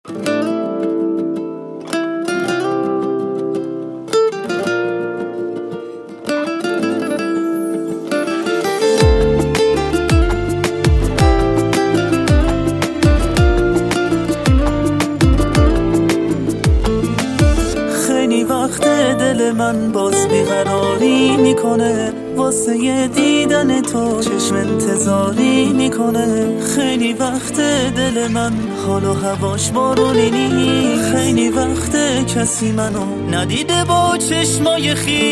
خیلی وقت دل من باز بیقراری میکنه، واسه یه دیدن تو چشم انتظاری میکنه. خیلی وقت دل من حال و هواش بارونی نی، خیلی وقت کسی منو ندیده با چشمای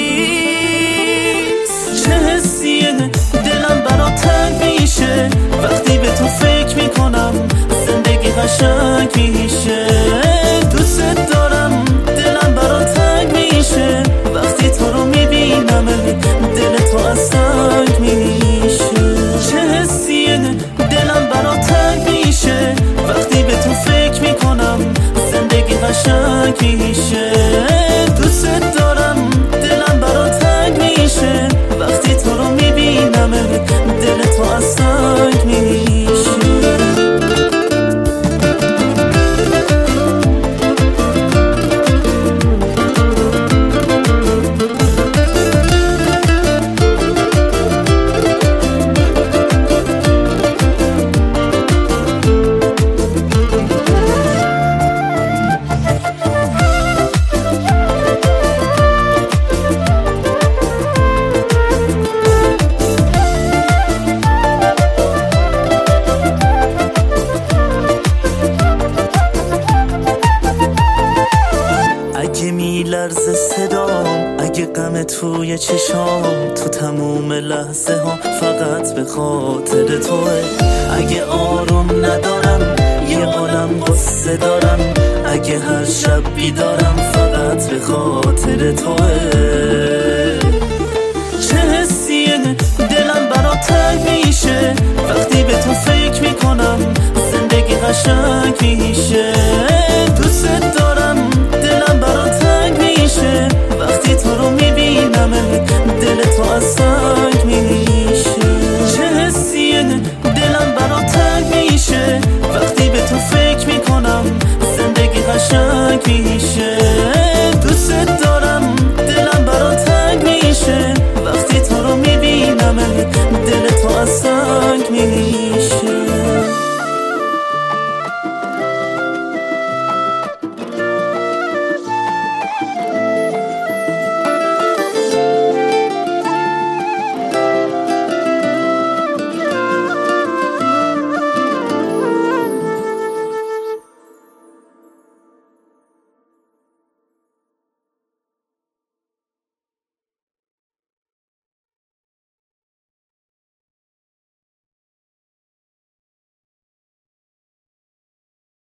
خیس. چه حسیه دلم برا تنگ میشه وقتی به تو فکر میکنم، زندگی قشنگ میشه. دوست دارم دلم برا تنگ میشه وقتی تو رو میبینم، دل تو از سنگ میشه. چه حسیه دلم برا تنگ میشه وقتی به تو فکر میکنم، زندگی قشنگ میشه. دوست دارم دلم برا تنگ میشه وقتی تو رو میبینم، دل تو از سنگ میشه. اگه میلرزه صدام، اگه غم توی چشام، تو تموم لحظه ها فقط به خاطر توه. اگه آروم ندارم یه عالم غصه دارم، اگه هر شب بیدارم فقط به خاطر توه. چه حسیه دلم برا تنگ میشه وقتی به تو فکر میکنم، زندگی قشنگ میشه.